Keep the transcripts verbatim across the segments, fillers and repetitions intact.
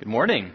Good morning.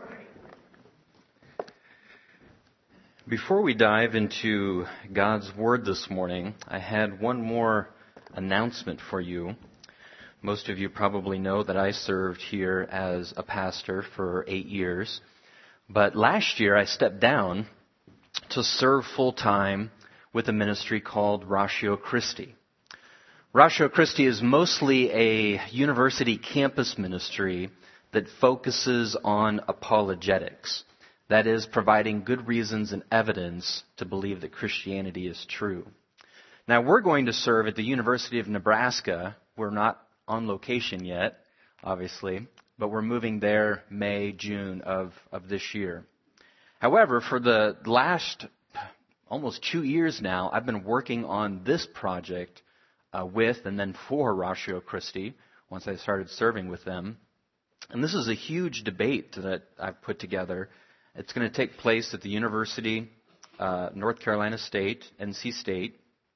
Before we dive into God's Word this morning, I had one more announcement for you. Most of you probably know that I served here as a pastor for eight years. But last year I stepped down to serve full-time with a ministry called Ratio Christi. Ratio Christi is mostly a university campus ministry that focuses on apologetics. That is, providing good reasons and evidence to believe that Christianity is true. Now, we're going to serve at the University of Nebraska. We're not on location yet, obviously, but we're moving there May, June of, of this year. However, for the last almost two years now, I've been working on this project uh, with and then for Ratio Christi once I started serving with them. And this is a huge debate that I've put together. It's going to take place at the University, uh, North Carolina State, N C State.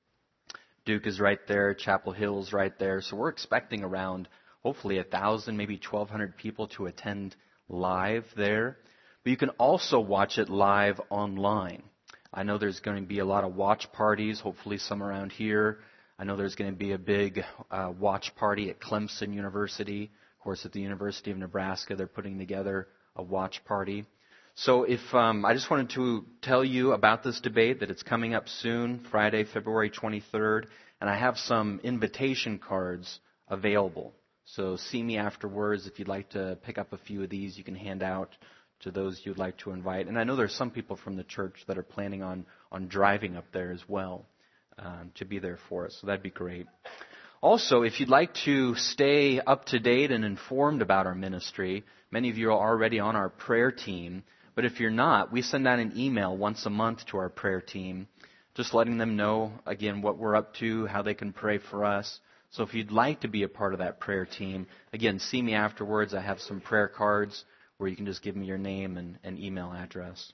Duke is right there. Chapel Hill's right there. So we're expecting around, hopefully, one thousand, maybe twelve hundred people to attend live there. But you can also watch it live online. I know there's going to be a lot of watch parties, hopefully some around here. I know there's going to be a big uh, watch party at Clemson University. Of course, at the University of Nebraska, they're putting together a watch party. So if um, I just wanted to tell you about this debate, that it's coming up soon, Friday, February twenty-third, and I have some invitation cards available. So see me afterwards. If you'd like to pick up a few of these, you can hand out to those you'd like to invite. And I know there's some people from the church that are planning on, on driving up there as well um, to be there for us. So that'd be great. Also, if you'd like to stay up to date and informed about our ministry, many of you are already on our prayer team. But if you're not, we send out an email once a month to our prayer team, just letting them know, again, what we're up to, how they can pray for us. So if you'd like to be a part of that prayer team, again, see me afterwards. I have some prayer cards where you can just give me your name and, and email address.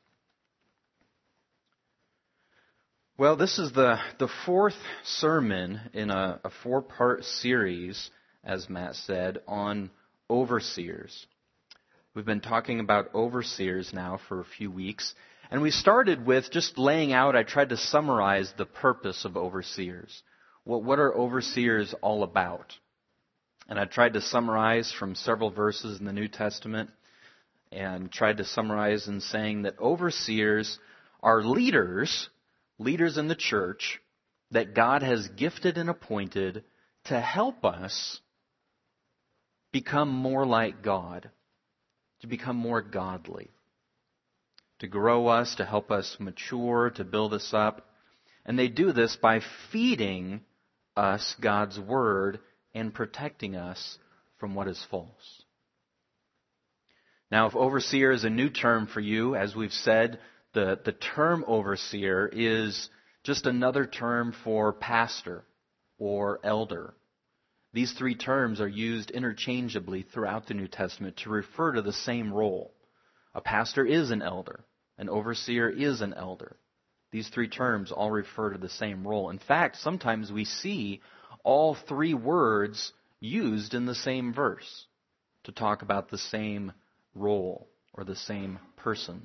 Well, this is the, the fourth sermon in a, a four-part series, as Matt said, on overseers. We've been talking about overseers now for a few weeks, and we started with just laying out, I tried to summarize the purpose of overseers. What, what are overseers all about? And I tried to summarize from several verses in the New Testament, and tried to summarize in saying that overseers are leaders leaders in the church that God has gifted and appointed to help us become more like God, to become more godly, to grow us, to help us mature, to build us up. And they do this by feeding us God's Word and protecting us from what is false. Now, if overseer is a new term for you, as we've said, The, the term overseer is just another term for pastor or elder. These three terms are used interchangeably throughout the New Testament to refer to the same role. A pastor is an elder. An overseer is an elder. These three terms all refer to the same role. In fact, sometimes we see all three words used in the same verse to talk about the same role or the same person.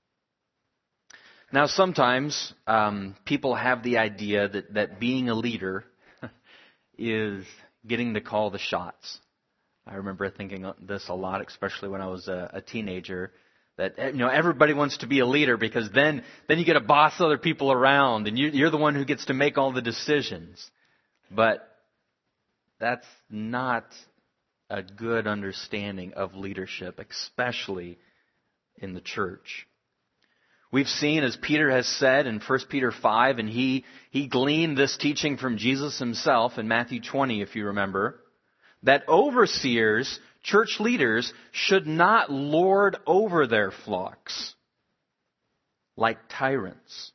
Now, sometimes um, people have the idea that, that being a leader is getting to call the shots. I remember thinking this a lot, especially when I was a, a teenager, that you know everybody wants to be a leader because then, then you get to boss other people around and you, you're the one who gets to make all the decisions. But that's not a good understanding of leadership, especially in the church. We've seen, as Peter has said in First Peter five, and he, he gleaned this teaching from Jesus himself in Matthew twenty, if you remember, that overseers, church leaders, should not lord over their flocks like tyrants.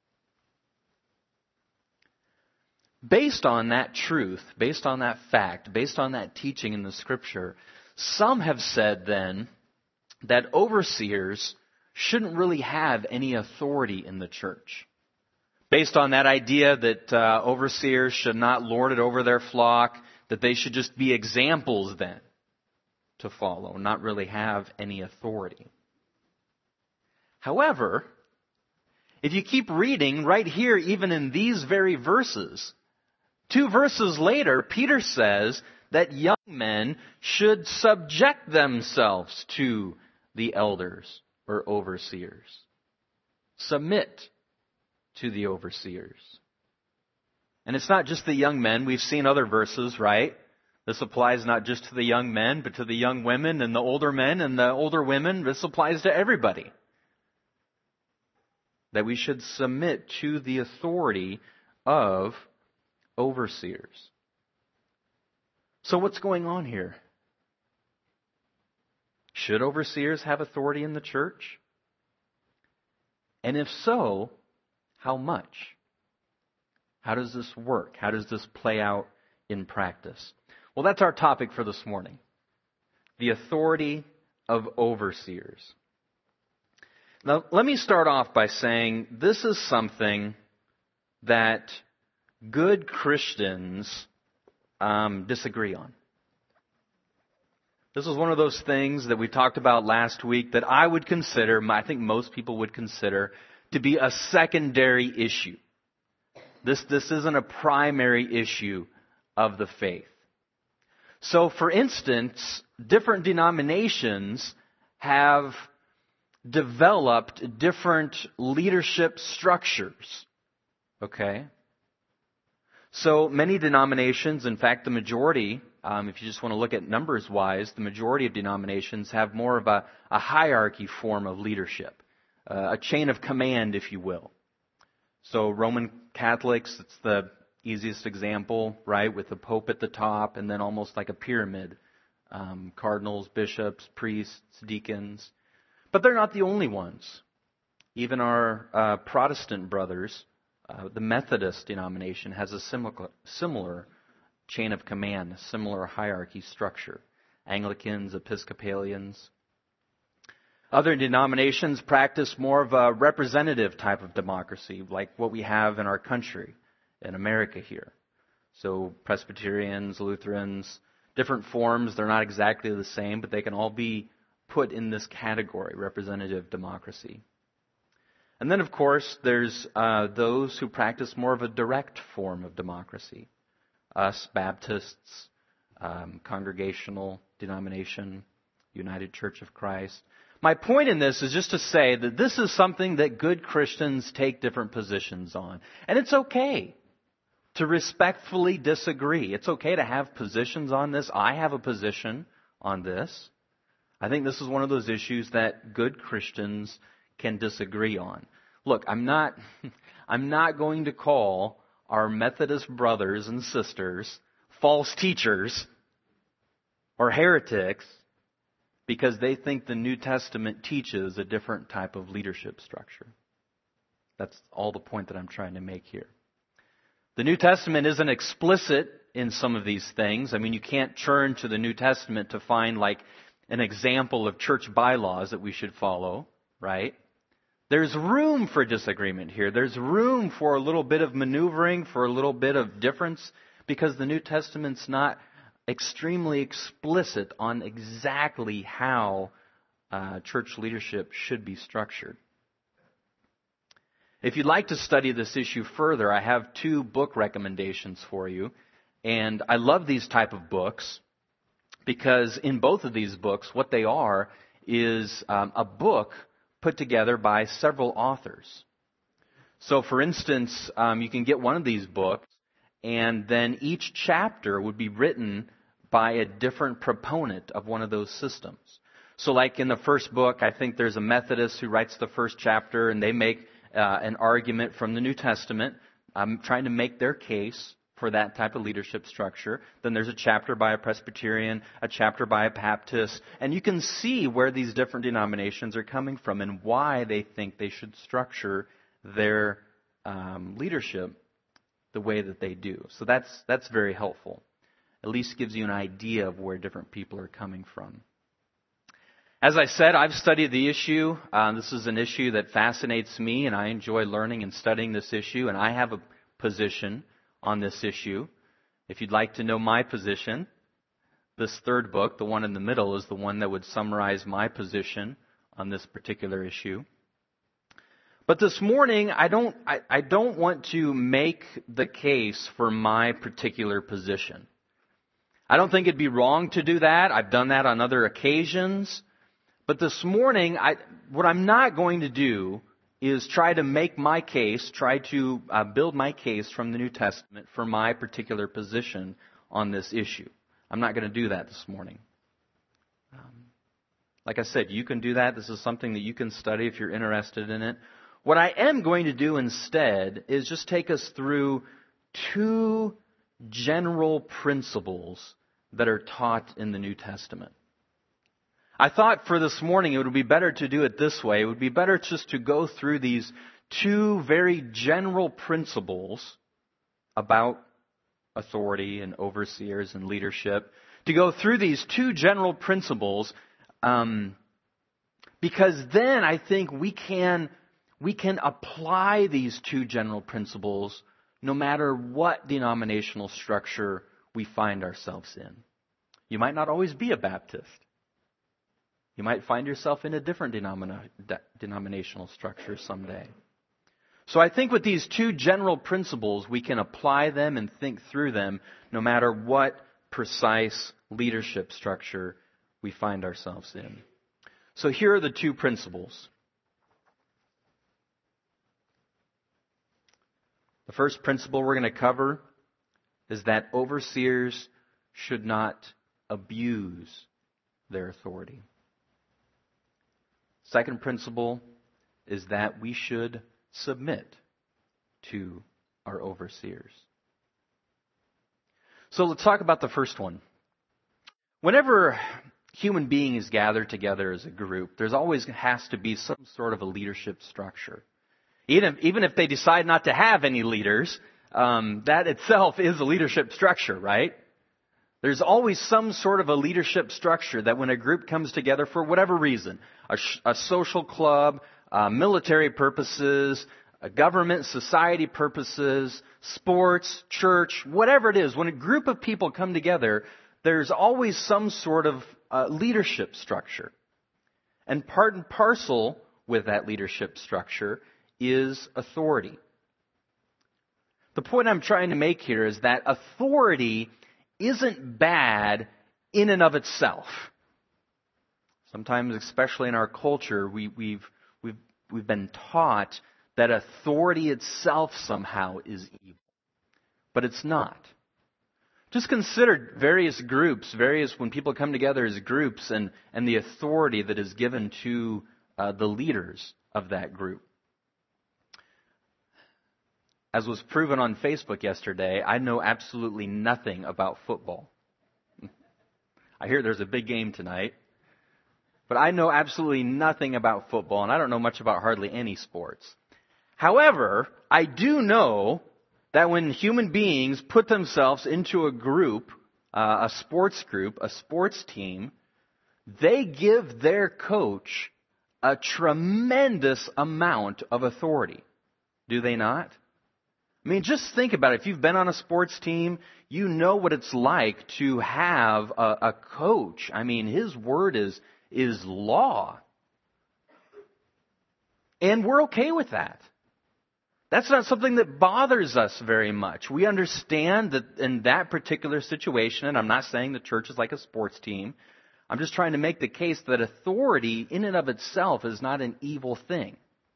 Based on that truth, based on that fact, based on that teaching in the Scripture, some have said then that overseers shouldn't really have any authority in the church. Based on that idea that uh, overseers should not lord it over their flock, that they should just be examples then. to follow, not really have any authority. However, if you keep reading right here, even in these very verses, two verses later, Peter says that young men should subject themselves to the elders or overseers. Submit to the overseers. And it's not just the young men. We've seen other verses, right? This applies not just to the young men, but to the young women and the older men and the older women. This applies to everybody. That we should submit to the authority of overseers. So what's going on here? Should overseers have authority in the church? And if so, how much? How does this work? How does this play out in practice? Well, that's our topic for this morning. The authority of overseers. Now, let me start off by saying this is something that good Christians um, disagree on. This is one of those things that we talked about last week that I would consider, I think most people would consider, to be a secondary issue. This, this isn't a primary issue of the faith. So, for instance, different denominations have developed different leadership structures. Okay? So many denominations, in fact the majority, um, if you just want to look at numbers-wise, the majority of denominations have more of a, a hierarchy form of leadership. Uh, a chain of command, if you will. So Roman Catholics, it's the easiest example, right, with the Pope at the top and then almost like a pyramid. Um, cardinals, bishops, priests, deacons. But they're not the only ones. Even our uh, Protestant brothers, uh, the Methodist denomination, has a similar, similar chain of command, a similar hierarchy structure. Anglicans, Episcopalians. Other denominations practice more of a representative type of democracy, like what we have in our country, in America here. So Presbyterians, Lutherans, different forms, they're not exactly the same, but they can all be put in this category, representative democracy. And then, of course, there's uh, those who practice more of a direct form of democracy. Us, Baptists, um, Congregational Denomination, United Church of Christ. My point in this is just to say that this is something that good Christians take different positions on. And it's okay to respectfully disagree. It's okay to have positions on this. I have a position on this. I think this is one of those issues that good Christians can disagree on. Look, I'm not, I'm not going to call our Methodist brothers and sisters false teachers or heretics because they think the New Testament teaches a different type of leadership structure. That's all the point that I'm trying to make here. The New Testament isn't explicit in some of these things. I mean, you can't turn to the New Testament to find like an example of church bylaws that we should follow, right? There's room for disagreement here. There's room for a little bit of maneuvering, for a little bit of difference, because the New Testament's not extremely explicit on exactly how uh, church leadership should be structured. If you'd like to study this issue further, I have two book recommendations for you. And I love these type of books because in both of these books, what they are is um, a book put together by several authors. So, for instance, um, you can get one of these books, and then each chapter would be written by a different proponent of one of those systems. So, like in the first book, I think there's a Methodist who writes the first chapter, and they make uh, an argument from the New Testament, um, trying to make their case for that type of leadership structure. Then there's a chapter by a Presbyterian, a chapter by a Baptist, and you can see where these different denominations are coming from and why they think they should structure their um, leadership the way that they do. So that's that's very helpful. At least gives you an idea of where different people are coming from. As I said, I've studied the issue. Uh, this is an issue that fascinates me, and I enjoy learning and studying this issue, and I have a position on this issue. If you'd like to know my position, This third book, the one in the middle, is the one that would summarize my position on this particular issue. But this morning, I don't, I, I don't want to make the case for my particular position. I don't think it'd be wrong to do that. I've done that on other occasions. But this morning, I, what I'm not going to do is try to make my case, try to uh, build my case from the New Testament for my particular position on this issue. I'm not going to do that this morning. Um, like I said, you can do that. This is something that you can study if you're interested in it. What I am going to do instead is just take us through two general principles that are taught in the New Testament. I thought for this morning it would be better to do it this way. It would be better just to go through these two very general principles about authority and overseers and leadership. To go through these two general principles, um, because then I think we can we can apply these two general principles no matter what denominational structure we find ourselves in. You might not always be a Baptist. You might find yourself in a different denomina- de- denominational structure someday. So I think with these two general principles, we can apply them and think through them no matter what precise leadership structure we find ourselves in. So here are the two principles. The first principle we're going to cover is that overseers should not abuse their authority. Second principle is that we should submit to our overseers. So let's talk about the first one. Whenever human beings gather together as a group, there's always has to be some sort of a leadership structure. Even if, even if they decide not to have any leaders, um, that itself is a leadership structure, right? There's always some sort of a leadership structure that when a group comes together for whatever reason, a, sh- a social club, uh, military purposes, a government, society purposes, sports, church, whatever it is, when a group of people come together, there's always some sort of uh, leadership structure. And part and parcel with that leadership structure is authority. The point I'm trying to make here is that authority isn't bad in and of itself. Sometimes, especially in our culture, we, we've we've we've been taught that authority itself somehow is evil, but it's not. Just consider various groups, various when people come together as groups, and and the authority that is given to uh, the leaders of that group. As was proven on Facebook yesterday, I know absolutely nothing about football. I hear there's a big game tonight, but I know absolutely nothing about football, and I don't know much about hardly any sports. However, I do know that when human beings put themselves into a group, uh, a sports group, a sports team, they give their coach a tremendous amount of authority. Do they not? I mean, just think about it. If you've been on a sports team, you know what it's like to have a, a coach. I mean, his word is is law. And we're okay with that. That's not something that bothers us very much. We understand that in that particular situation, and I'm not saying the church is like a sports team, I'm just trying to make the case that authority in and of itself is not an evil thing.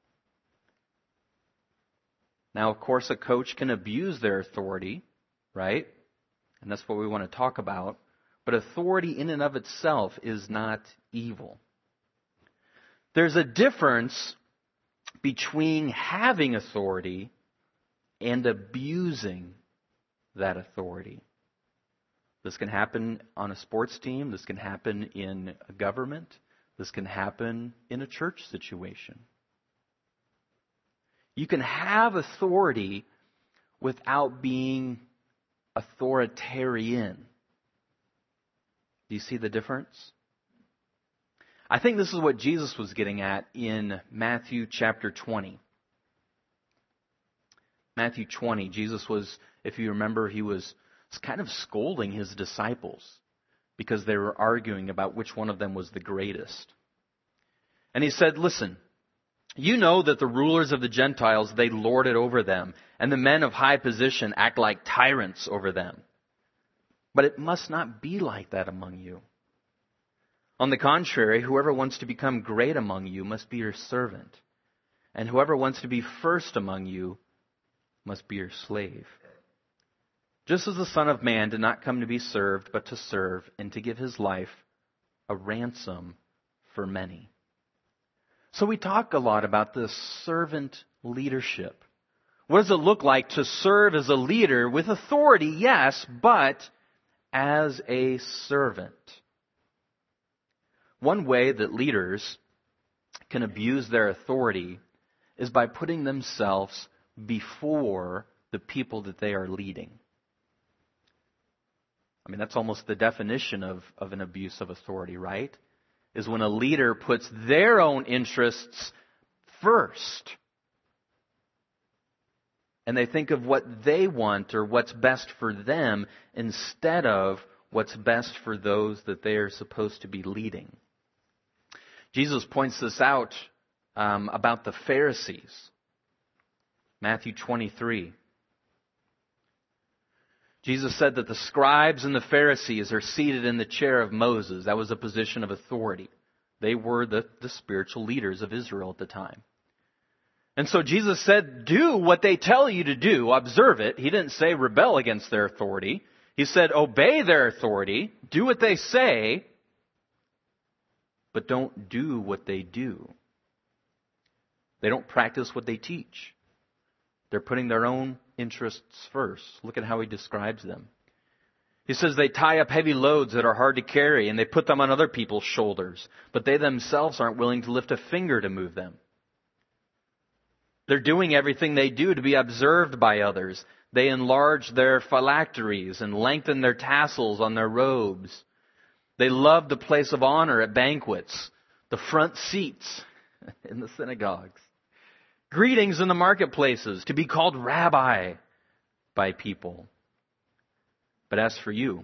Now, of course, a coach can abuse their authority, right? And that's what we want to talk about. But authority in and of itself is not evil. There's a difference between having authority and abusing that authority. This can happen on a sports team. This can happen in a government. This can happen in a church situation. You can have authority without being authoritarian. Do you see the difference? I think this is what Jesus was getting at in Matthew chapter twenty. Matthew twenty, Jesus was, if you remember, he was kind of scolding his disciples because they were arguing about which one of them was the greatest. And he said, listen, you know that the rulers of the Gentiles, they lord it over them, and the men of high position act like tyrants over them. But it must not be like that among you. On the contrary, whoever wants to become great among you must be your servant, and whoever wants to be first among you must be your slave. Just as the Son of Man did not come to be served, but to serve, and to give his life a ransom for many. So we talk a lot about this servant leadership. What does it look like to serve as a leader with authority? Yes, but as a servant. One way that leaders can abuse their authority is by putting themselves before the people that they are leading. I mean, that's almost the definition of, of an abuse of authority, right? Is when a leader puts their own interests first. And they think of what they want or what's best for them instead of what's best for those that they are supposed to be leading. Jesus points this out um, about the Pharisees. Matthew twenty-three. Jesus said that the scribes and the Pharisees are seated in the chair of Moses. That was a position of authority. They were the, the spiritual leaders of Israel at the time. And so Jesus said, do what they tell you to do. Observe it. He didn't say rebel against their authority. He said obey their authority. Do what they say. But don't do what they do. They don't practice what they teach. They're putting their own interests first. Look at how he describes them. He says they tie up heavy loads that are hard to carry and they put them on other people's shoulders, but they themselves aren't willing to lift a finger to move them. They're doing everything they do to be observed by others. They enlarge their phylacteries and lengthen their tassels on their robes. They love the place of honor at banquets, the front seats in the synagogues. Greetings in the marketplaces, to be called rabbi by people. But as for you,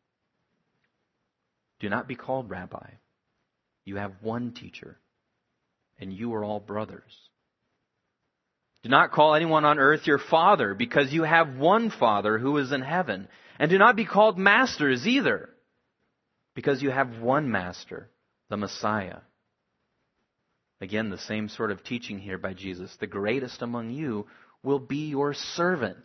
do not be called rabbi. You have one teacher, and you are all brothers. Do not call anyone on earth your father, because you have one Father who is in heaven. And do not be called masters either, because you have one Master, the Messiah. Again, the same sort of teaching here by Jesus. The greatest among you will be your servant.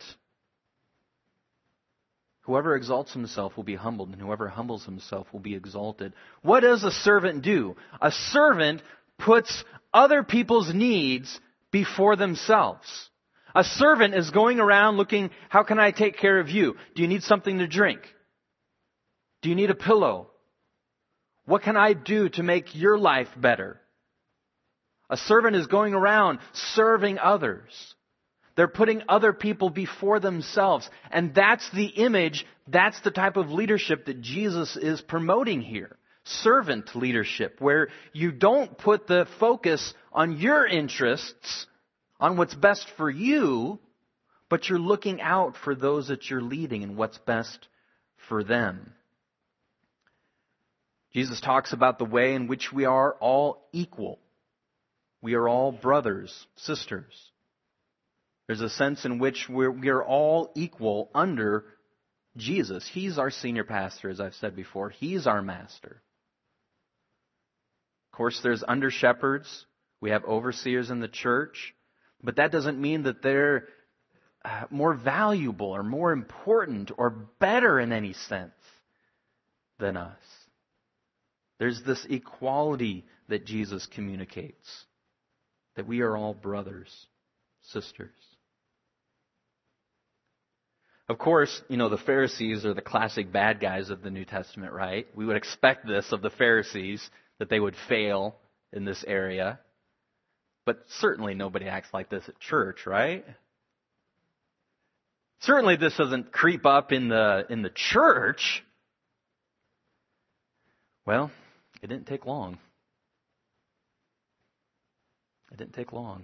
Whoever exalts himself will be humbled, and whoever humbles himself will be exalted. What does a servant do? A servant puts other people's needs before themselves. A servant is going around looking, how can I take care of you? Do you need something to drink? Do you need a pillow? What can I do to make your life better? A servant is going around serving others. They're putting other people before themselves. And that's the image, that's the type of leadership that Jesus is promoting here. Servant leadership, where you don't put the focus on your interests, on what's best for you, but you're looking out for those that you're leading and what's best for them. Jesus talks about the way in which we are all equal. We are all brothers, sisters. There's a sense in which we're, we are all equal under Jesus. He's our senior pastor, as I've said before. He's our master. Of course, there's under shepherds. We have overseers in the church. But that doesn't mean that they're uh, more valuable or more important or better in any sense than us. There's this equality that Jesus communicates. That we are all brothers, sisters. Of course, you know, the Pharisees are the classic bad guys of the New Testament, right? We would expect this of the Pharisees, that they would fail in this area. But certainly nobody acts like this at church, right? Certainly this doesn't creep up in the in the church. Well, it didn't take long. It didn't take long.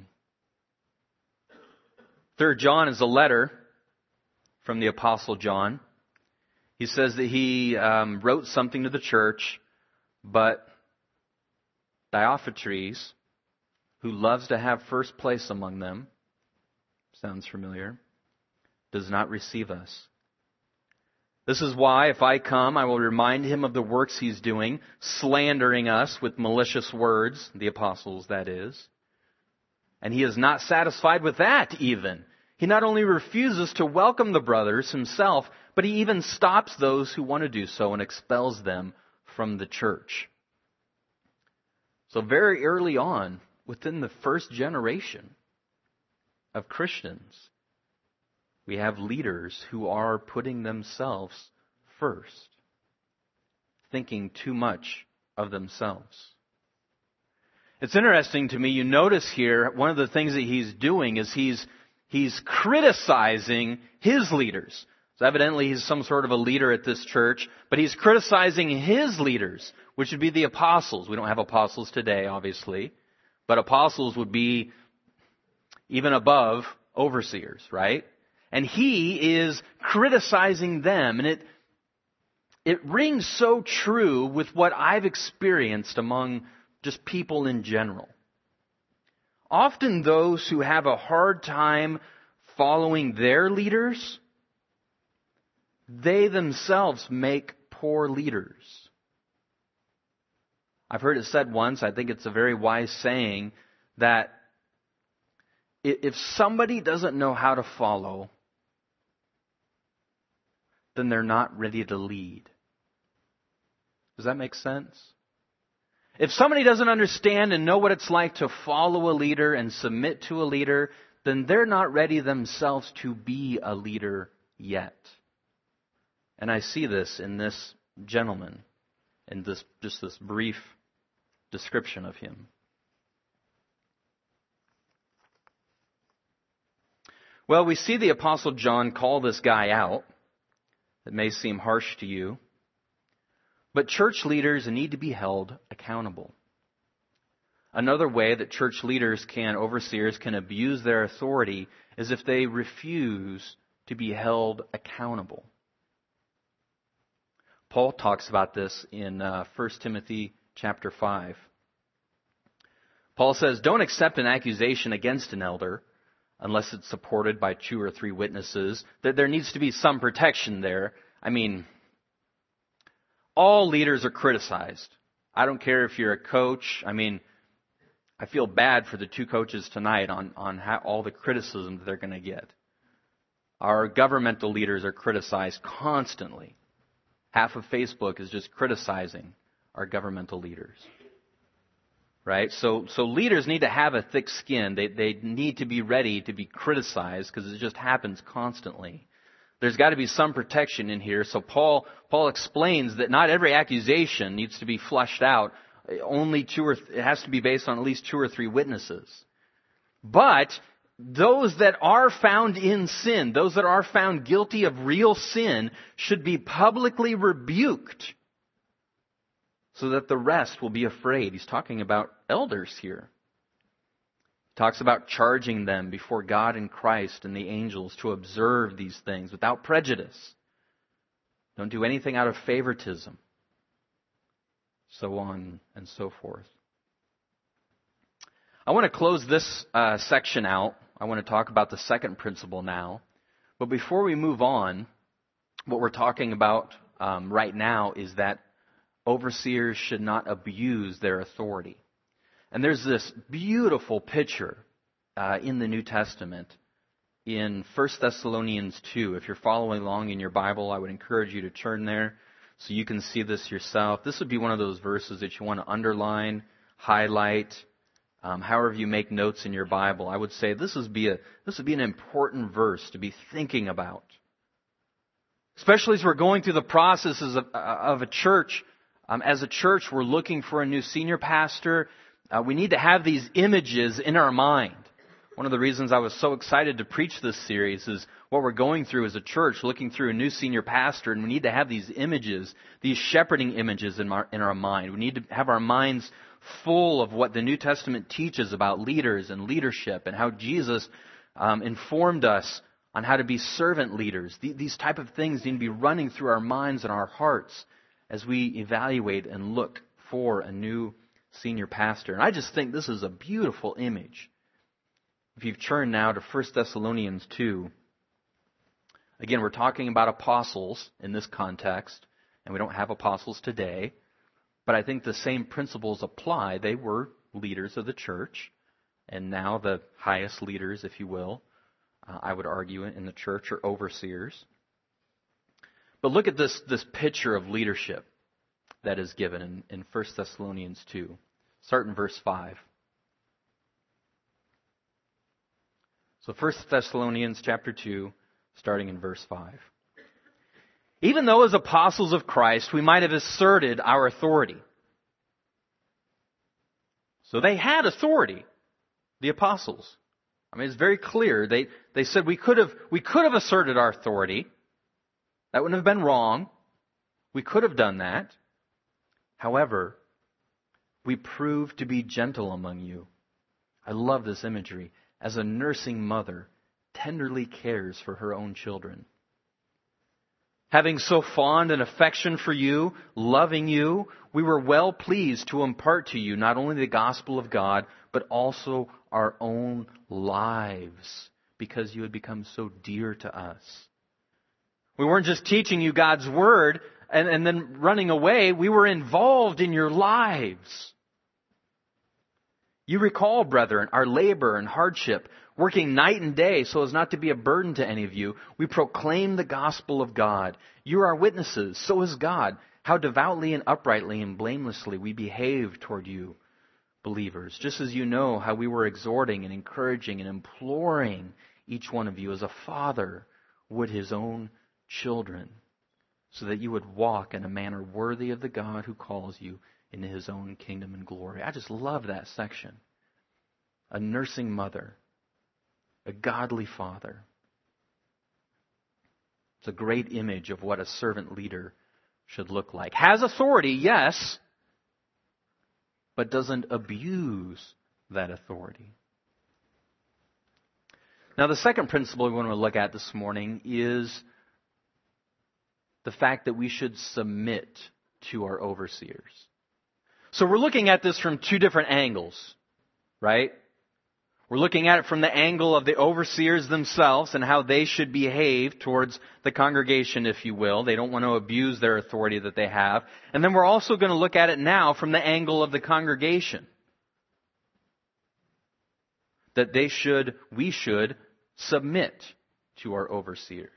Third John is a letter from the Apostle John. He says that he um, wrote something to the church, but Diophantines, who loves to have first place among them, sounds familiar, does not receive us. This is why, if I come, I will remind him of the works he's doing, slandering us with malicious words, the apostles, that is. And he is not satisfied with that, even. He not only refuses to welcome the brothers himself, but he even stops those who want to do so and expels them from the church. So very early on, within the first generation of Christians, we have leaders who are putting themselves first, thinking too much of themselves. It's interesting to me, you notice here, one of the things that he's doing is he's he's criticizing his leaders. So evidently he's some sort of a leader at this church, but he's criticizing his leaders, which would be the apostles. We don't have apostles today, obviously, but apostles would be even above overseers, right? And he is criticizing them. And it it rings so true with what I've experienced among just people in general. Often those who have a hard time following their leaders, they themselves make poor leaders. I've heard it said once, I think it's a very wise saying, that if somebody doesn't know how to follow, then they're not ready to lead. Does that make sense? If somebody doesn't understand and know what it's like to follow a leader and submit to a leader, then they're not ready themselves to be a leader yet. And I see this in this gentleman, in this just this brief description of him. Well, we see the Apostle John call this guy out. It may seem harsh to you, but church leaders need to be held accountable. Another way that church leaders can, overseers can abuse their authority is if they refuse to be held accountable. Paul talks about this in uh, First Timothy chapter five. Paul says, "Don't accept an accusation against an elder unless it's supported by two or three witnesses." That there needs to be some protection there. I mean, all leaders are criticized. I don't care if you're a coach. I mean, I feel bad for the two coaches tonight on, on how, all the criticism that they're going to get. Our governmental leaders are criticized constantly. Half of Facebook is just criticizing our governmental leaders. Right? So so leaders need to have a thick skin. They they need to be ready to be criticized because it just happens constantly. There's got to be some protection in here. So Paul Paul explains that not every accusation needs to be flushed out. Only two or th- it has to be based on at least two or three witnesses. But those that are found in sin, those that are found guilty of real sin, should be publicly rebuked so that the rest will be afraid. He's talking about elders here. He talks about charging them before God and Christ and the angels to observe these things without prejudice. Don't do anything out of favoritism. So on and so forth. I want to close this uh, section out. I want to talk about the second principle now. But before we move on, what we're talking about um, right now is that overseers should not abuse their authority. And there's this beautiful picture uh, in the New Testament in First Thessalonians two. If you're following along in your Bible, I would encourage you to turn there so you can see this yourself. This would be one of those verses that you want to underline, highlight, um, however you make notes in your Bible. I would say this would be a this would be an important verse to be thinking about, especially as we're going through the processes of, of a church. Um, as a church, we're looking for a new senior pastor. Uh, we need to have these images in our mind. One of the reasons I was so excited to preach this series is what we're going through as a church, looking through a new senior pastor, and we need to have these images, these shepherding images in our, in our mind. We need to have our minds full of what the New Testament teaches about leaders and leadership and how Jesus um, informed us on how to be servant leaders. These type of things need to be running through our minds and our hearts as we evaluate and look for a new senior pastor. And I just think this is a beautiful image. If you've turned now to First Thessalonians two, again, we're talking about apostles in this context, and we don't have apostles today, but I think the same principles apply. They were leaders of the church, and now the highest leaders, if you will, uh, I would argue, in the church are overseers. But look at this, this picture of leadership that is given in, in First Thessalonians two. Start in verse five. So First Thessalonians chapter two, starting in verse five. Even though as apostles of Christ we might have asserted our authority. So they had authority, the apostles. I mean, it's very clear. They they said we could have we could have asserted our authority. That wouldn't have been wrong. We could have done that. However, we proved to be gentle among you. I love this imagery. As a nursing mother tenderly cares for her own children. Having so fond an affection for you, loving you, we were well pleased to impart to you not only the gospel of God, but also our own lives, because you had become so dear to us. We weren't just teaching you God's word and, and then running away. We were involved in your lives. You recall, brethren, our labor and hardship, working night and day so as not to be a burden to any of you. We proclaim the gospel of God. You are our witnesses, so is God, how devoutly and uprightly and blamelessly we behave toward you, believers, just as you know how we were exhorting and encouraging and imploring each one of you as a father would his own children, so that you would walk in a manner worthy of the God who calls you into his own kingdom and glory. I just love that section. A nursing mother, a godly father. It's a great image of what a servant leader should look like. Has authority, yes, but doesn't abuse that authority. Now, the second principle we want to look at this morning is the fact that we should submit to our overseers. So we're looking at this from two different angles, right? We're looking at it from the angle of the overseers themselves and how they should behave towards the congregation, if you will. They don't want to abuse their authority that they have. And then we're also going to look at it now from the angle of the congregation. That they should, we should submit to our overseers.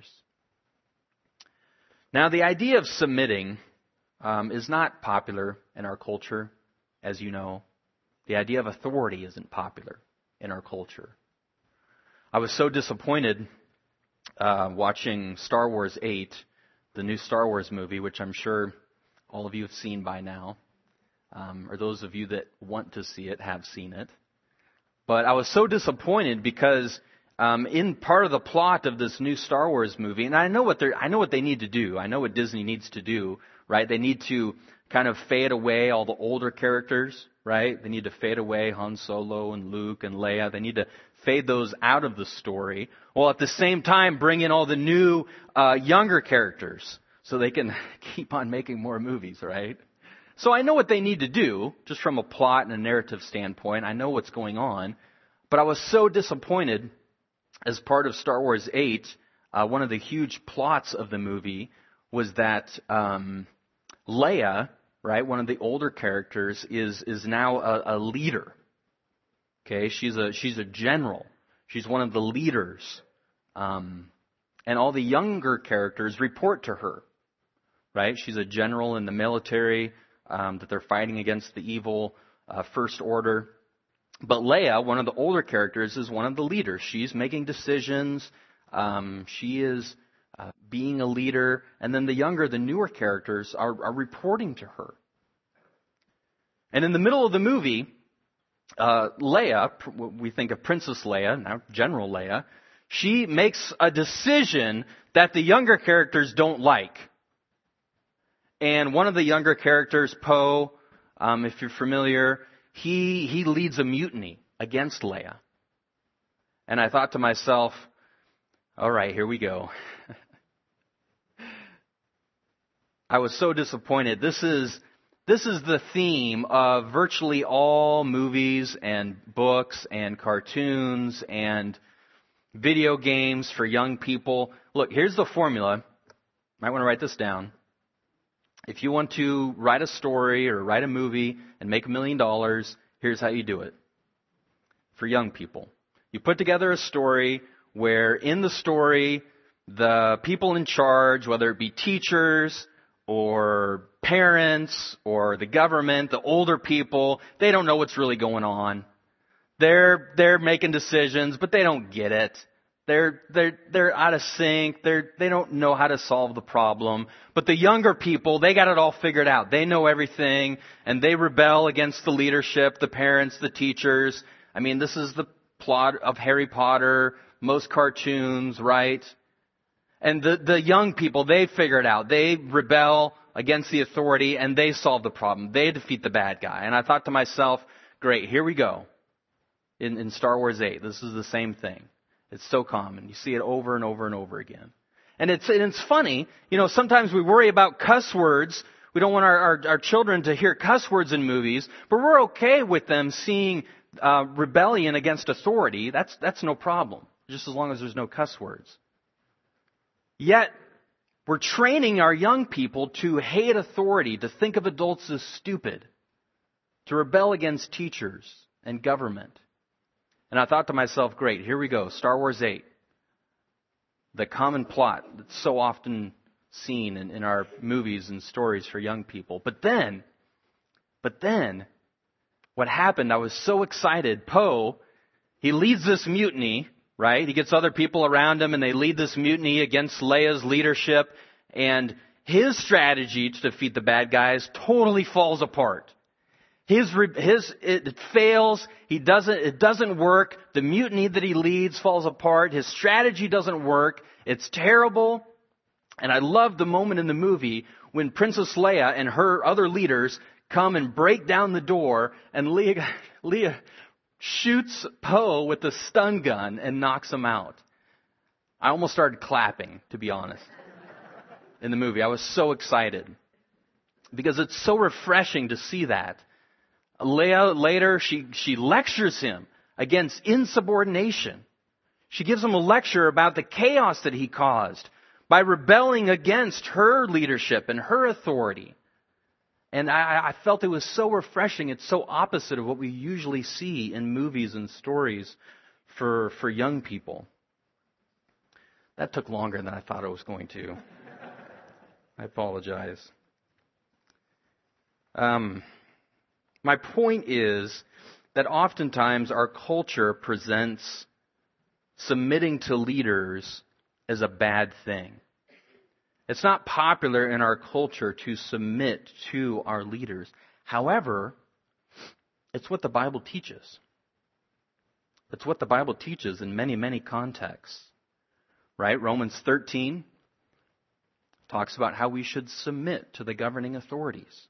Now, the idea of submitting um, is not popular in our culture, as you know. The idea of authority isn't popular in our culture. I was so disappointed uh, watching Star Wars eight, the new Star Wars movie, which I'm sure all of you have seen by now, um, or those of you that want to see it have seen it. But I was so disappointed because um, in part of the plot of this new Star Wars movie, and I know what they I know what they need to do. I know what Disney needs to do, right? They need to kind of fade away all the older characters, right? They need to fade away Han Solo and Luke and Leia. They need to fade those out of the story. While at the same time bring in all the new, uh, younger characters so they can keep on making more movies, right? So I know what they need to do, just from a plot and a narrative standpoint. I know what's going on. But I was so disappointed as part of Star Wars eight, uh, one of the huge plots of the movie was that um, Leia, right, one of the older characters, is is now a, a leader. Okay, she's a she's a general. She's one of the leaders, um, and all the younger characters report to her. Right, she's a general in the military um, that they're fighting against the evil uh, First Order. But Leia, one of the older characters, is one of the leaders. She's making decisions. Um, she is uh, being a leader. And then the younger, the newer characters are, are reporting to her. And in the middle of the movie, uh, Leia, we think of Princess Leia, now General Leia, she makes a decision that the younger characters don't like. And one of the younger characters, Poe, um, if you're familiar, He he leads a mutiny against Leia. And I thought to myself, All right, here we go. I was so disappointed. This is this is the theme of virtually all movies and books and cartoons and video games for young people. Look, here's the formula. Might want to write this down. If you want to write a story or write a movie and make a million dollars, here's how you do it. For young people, you put together a story where in the story, the people in charge, whether it be teachers or parents or the government, the older people, they don't know what's really going on. They're they're making decisions, but they don't get it. They're they're they're out of sync. They're they don't know how to solve the problem. But the younger people, they got it all figured out. They know everything, and they rebel against the leadership, the parents, the teachers. I mean, this is the plot of Harry Potter, most cartoons, right? And the, the young people, they figure it out. They rebel against the authority and they solve the problem. They defeat the bad guy. And I thought to myself, great, here we go. In, in Star Wars eight, this is the same thing. It's so common. You see it over and over and over again. And it's, and it's funny, you know, sometimes we worry about cuss words. We don't want our, our, our children to hear cuss words in movies, but we're okay with them seeing uh, rebellion against authority. That's, that's no problem, just as long as there's no cuss words. Yet, we're training our young people to hate authority, to think of adults as stupid, to rebel against teachers and government. And I thought to myself, great, here we go, Star Wars eight. The common plot that's so often seen in, in our movies and stories for young people. But then, but then, what happened, I was so excited. Poe, he leads this mutiny. Right? He gets other people around him and they lead this mutiny against Leia's leadership. And his strategy to defeat the bad guys totally falls apart. His, his, it fails. He doesn't, it doesn't work. The mutiny that he leads falls apart. His strategy doesn't work. It's terrible. And I love the moment in the movie when Princess Leia and her other leaders come and break down the door and Leia, Leia, shoots Poe with the stun gun and knocks him out. I almost started clapping, to be honest, in the movie. I was so excited because it's so refreshing to see that. Leia, later, she, she lectures him against insubordination. She gives him a lecture about the chaos that he caused by rebelling against her leadership and her authority. And I, I felt it was so refreshing. It's so opposite of what we usually see in movies and stories for, for young people. That took longer than I thought it was going to. I apologize. Um, my point is that oftentimes our culture presents submitting to leaders as a bad thing. It's not popular in our culture to submit to our leaders. However, it's what the Bible teaches. It's what the Bible teaches in many, many contexts. Right? Romans thirteen talks about how we should submit to the governing authorities.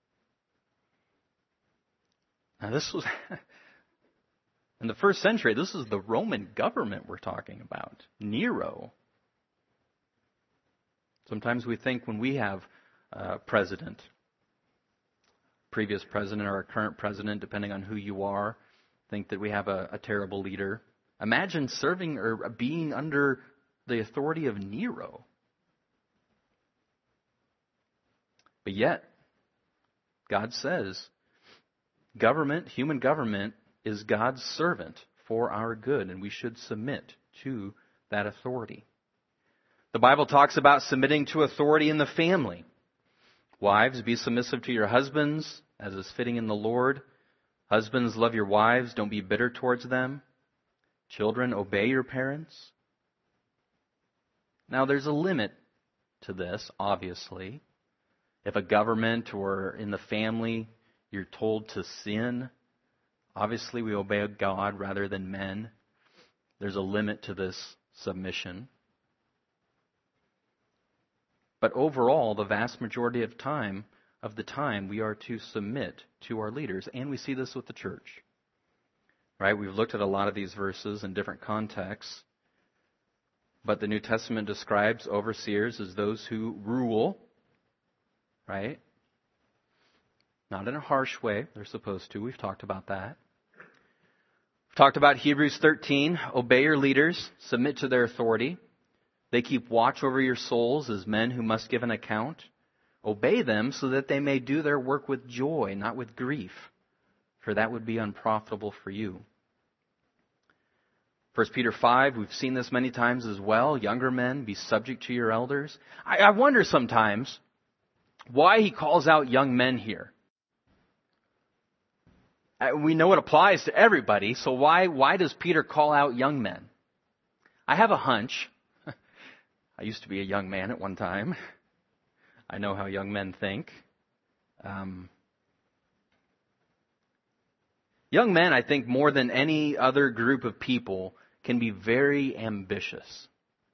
Now this was, in the first century, this is the Roman government we're talking about. Nero. Sometimes we think when we have a president, previous president or a current president, depending on who you are, think that we have a, a terrible leader. Imagine serving or being under the authority of Nero. But yet, God says, government, human government, is God's servant for our good, and we should submit to that authority. The Bible talks about submitting to authority in the family. Wives, be submissive to your husbands, as is fitting in the Lord. Husbands, love your wives. Don't be bitter towards them. Children, obey your parents. Now, there's a limit to this, obviously. If a government or in the family you're told to sin, obviously we obey God rather than men. There's a limit to this submission. But overall, the vast majority of time of the time, we are to submit to our leaders. And we see this with the church. Right? We've looked at a lot of these verses in different contexts. But the New Testament describes overseers as those who rule, right? Not in a harsh way. They're supposed to. We've talked about that. We've talked about Hebrews thirteen. Obey your leaders. Submit to their authority. They keep watch over your souls as men who must give an account. Obey them so that they may do their work with joy, not with grief, for that would be unprofitable for you. First Peter five, we've seen this many times as well. Younger men, be subject to your elders. I, I wonder sometimes why he calls out young men here. We know it applies to everybody, so why, why does Peter call out young men? I have a hunch. I used to be a young man at one time. I know how young men think. Um, young men, I think, more than any other group of people, can be very ambitious.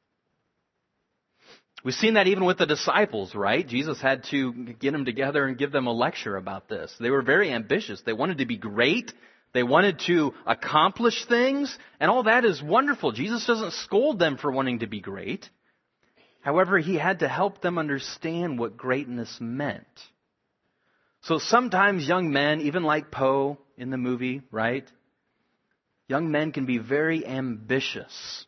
We've seen that even with the disciples, right? Jesus had to get them together and give them a lecture about this. They were very ambitious. They wanted to be great. They wanted to accomplish things. And all that is wonderful. Jesus doesn't scold them for wanting to be great. However, he had to help them understand what greatness meant. So sometimes young men, even like Poe in the movie, right? Young men can be very ambitious.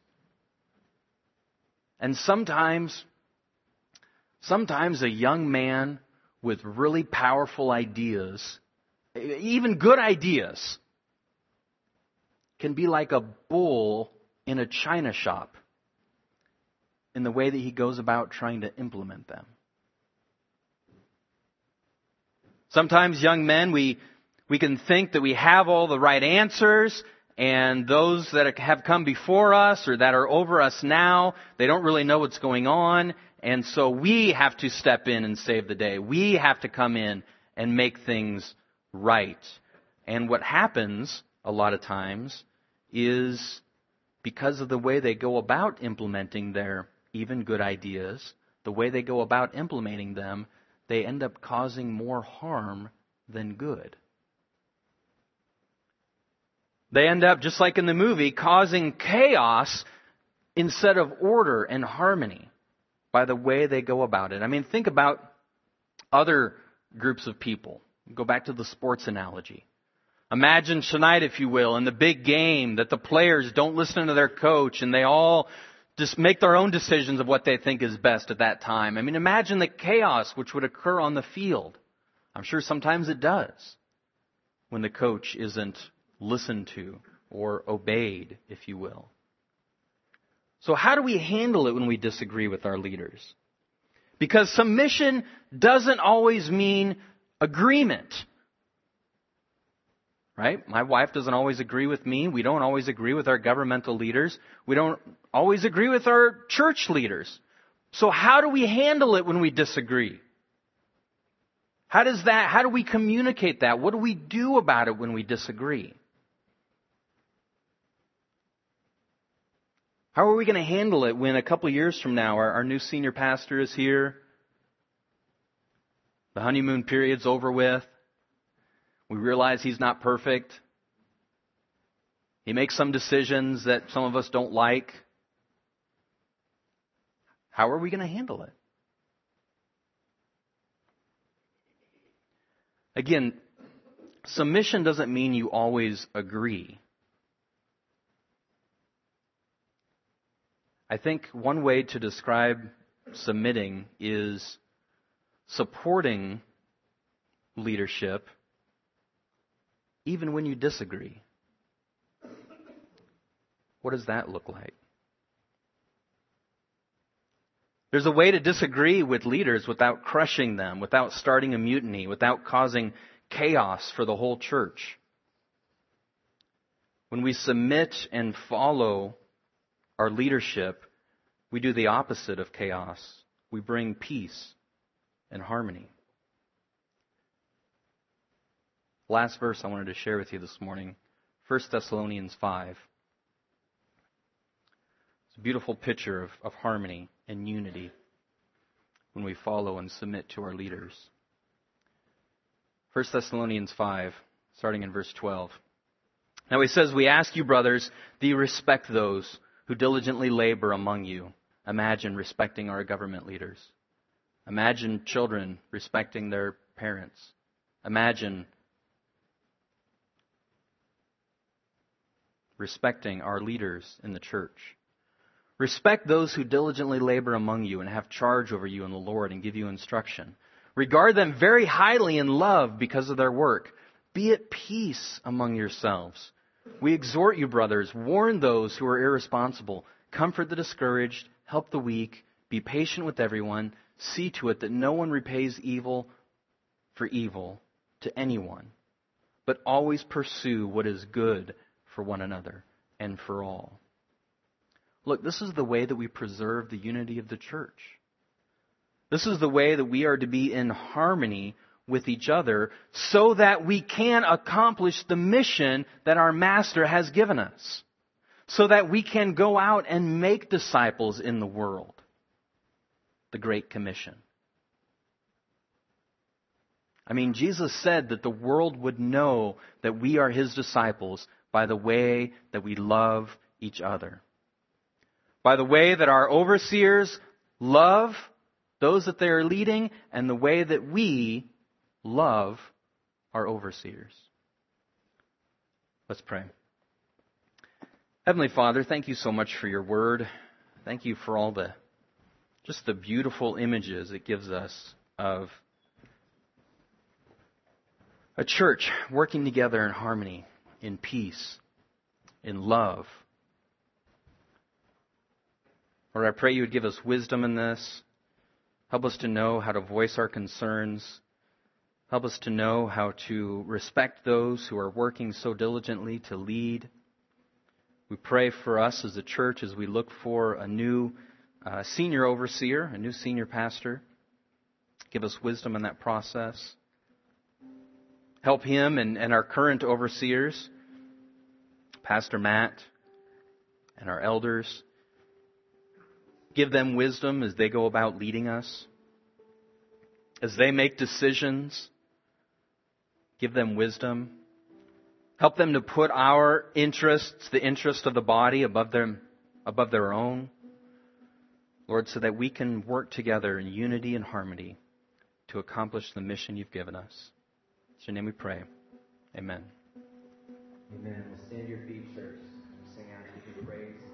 And sometimes, sometimes a young man with really powerful ideas, even good ideas, can be like a bull in a china shop in the way that he goes about trying to implement them. Sometimes young men, we we can think that we have all the right answers, and those that have come before us or that are over us now, they don't really know what's going on, and so we have to step in and save the day. We have to come in and make things right. And what happens a lot of times is because of the way they go about implementing their even good ideas, the way they go about implementing them, they end up causing more harm than good. They end up, just like in the movie, causing chaos instead of order and harmony by the way they go about it. I mean, think about other groups of people. Go back to the sports analogy. Imagine tonight, if you will, in the big game that the players don't listen to their coach and they all just make their own decisions of what they think is best at that time. I mean, imagine the chaos which would occur on the field. I'm sure sometimes it does when the coach isn't listened to or obeyed, if you will. So how do we handle it when we disagree with our leaders? Because submission doesn't always mean agreement. Right? My wife doesn't always agree with me. We don't always agree with our governmental leaders. We don't always agree with our church leaders. So how do we handle it when we disagree? How does that, how do we communicate that? What do we do about it when we disagree? How are we going to handle it when a couple of years from now our, our new senior pastor is here? The honeymoon period's over with. We realize he's not perfect. He makes some decisions that some of us don't like. How are we going to handle it? Again, submission doesn't mean you always agree. I think one way to describe submitting is supporting leadership even when you disagree. What does that look like? There's a way to disagree with leaders without crushing them, without starting a mutiny, without causing chaos for the whole church. When we submit and follow our leadership, we do the opposite of chaos. We bring peace and harmony. Last verse I wanted to share with you this morning, First Thessalonians five. It's a beautiful picture of, of harmony and unity when we follow and submit to our leaders. First Thessalonians five, starting in verse twelve. Now he says, "We ask you, brothers, that you respect those who diligently labor among you. Imagine respecting our government leaders. Imagine children respecting their parents. Imagine respecting our leaders in the church. Respect those who diligently labor among you and have charge over you in the Lord and give you instruction. Regard them very highly in love because of their work. Be at peace among yourselves. We exhort you, brothers, warn those who are irresponsible, comfort the discouraged, help the weak, be patient with everyone, see to it that no one repays evil for evil to anyone, but always pursue what is good for one another and for all. Look, this is the way that we preserve the unity of the church. This is the way that we are to be in harmony with each other so that we can accomplish the mission that our Master has given us. So that we can go out and make disciples in the world. The Great Commission. I mean, Jesus said that the world would know that we are His disciples by the way that we love each other. By the way that our overseers love those that they are leading, and the way that we love our overseers. Let's pray. Heavenly Father, thank you so much for your word. Thank you for all the, just the beautiful images it gives us of a church working together in harmony, in peace, in love. Lord, I pray you would give us wisdom in this. Help us to know how to voice our concerns. Help us to know how to respect those who are working so diligently to lead. We pray for us as a church as we look for a new uh, senior overseer, a new senior pastor. Give us wisdom in that process. Help him and, and our current overseers, Pastor Matt and our elders. Give them wisdom as they go about leading us. As they make decisions, give them wisdom. Help them to put our interests, the interest of the body, above them, above their own. Lord, so that we can work together in unity and harmony to accomplish the mission you've given us. In your name we pray. Amen. Amen. We'll stand to your feet, church, and sing out to you praise.